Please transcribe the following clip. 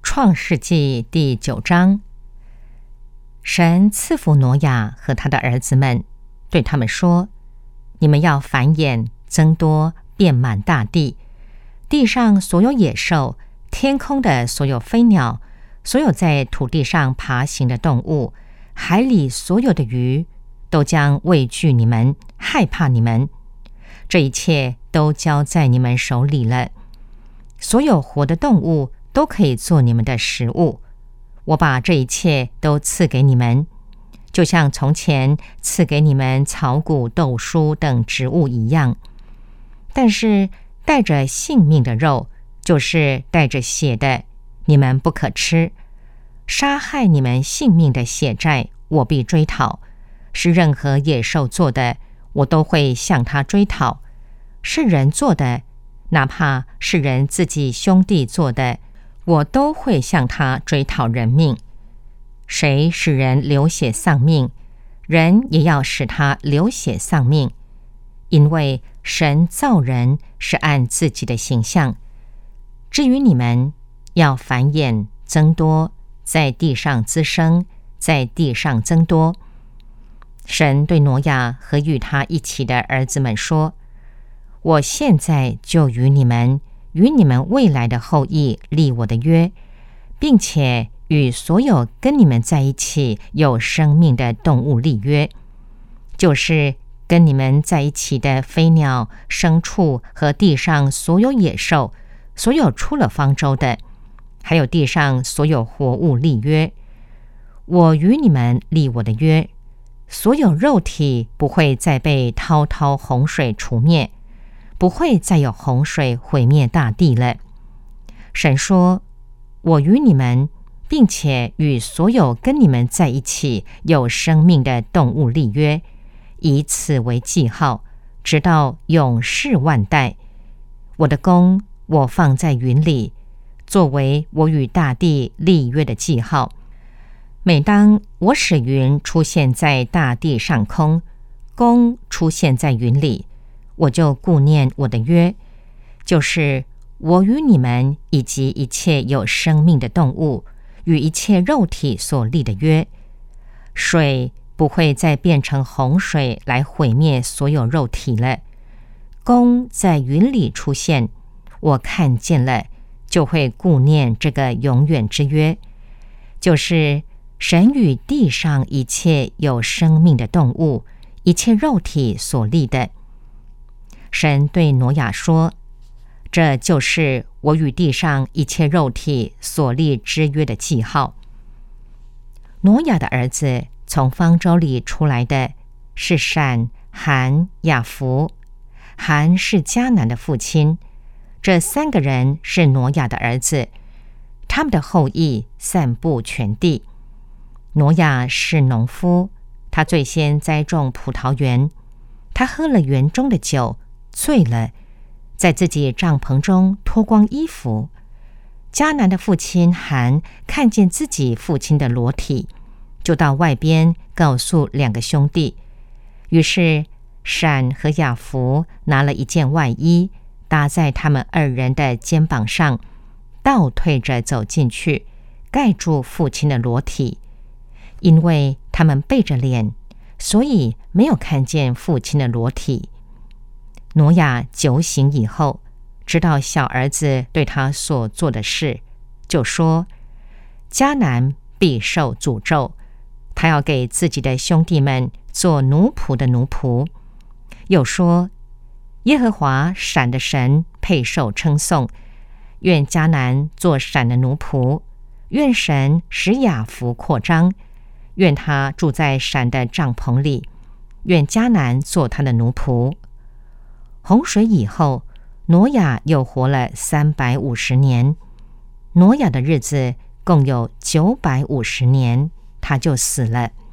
创世纪第9章，神赐福挪亚和他的儿子们，对他们说：你们要繁衍，增多，遍满大地，地上所有野兽，天空的所有飞鸟，所有在土地上爬行的动物，海里所有的鱼，都将畏惧你们，害怕你们。这一切都交在你们手里了。所有活的动物都可以做你们的食物。我把这一切都赐给你们，就像从前赐给你们草谷、豆蔬等植物一样。但是带着性命的肉，就是带着血的，你们不可吃。杀害你们性命的血债，我必追讨。是任何野兽做的，我都会向他追讨；是人做的，哪怕是人自己兄弟做的，我都会向他追讨人命。谁使人流血丧命，人也要使他流血丧命。因为神造人是按自己的形象。至于你们，要繁衍增多，在地上滋生，在地上增多。神对挪亚和与他一起的儿子们说：我现在就与你们未来的后裔立我的约，并且与所有跟你们在一起有生命的动物立约，就是跟你们在一起的飞鸟、牲畜和地上所有野兽，所有出了方舟的，还有地上所有活物立约。我与你们立我的约，所有肉体不会再被滔滔洪水除灭，不会再有洪水毁灭大地了。神说：我与你们，并且与所有跟你们在一起有生命的动物立约，以此为记号，直到永世万代。我的功我放在云里，作为我与大地立约的记号。每当我使云出现在大地上空，弓出现在云里，我就顾念我的约，就是我与你们以及一切有生命的动物与一切肉体所立的约。水不会再变成洪水来毁灭所有肉体了。弓在云里出现，我看见了，就会顾念这个永远之约，就是神与地上一切有生命的动物、一切肉体所立的。神对挪亚说：这就是我与地上一切肉体所立之约的记号。挪亚的儿子从方舟里出来的是闪、含、雅弗。含是迦南的父亲，这3个人是挪亚的儿子，他们的后裔散布全地。挪亚是农夫，他最先栽种葡萄园，他喝了园中的酒，醉了，在自己帐篷中脱光衣服。迦南的父亲含看见自己父亲的裸体，就到外边告诉2个兄弟。于是闪和雅弗拿了一件外衣，搭在他们2人的肩膀上，倒退着走进去，盖住父亲的裸体。因为他们背着脸，所以没有看见父亲的裸体。挪亚酒醒以后，知道小儿子对他所做的事，就说：迦南必受诅咒，他要给自己的兄弟们做奴仆的奴仆。又说：耶和华闪的神配受称颂，愿迦南做闪的奴仆，愿神使雅弗扩张，愿他住在闪的帐篷里，愿迦南做他的奴仆。洪水以后，挪亚又活了350年。挪亚的日子共有950年，他就死了。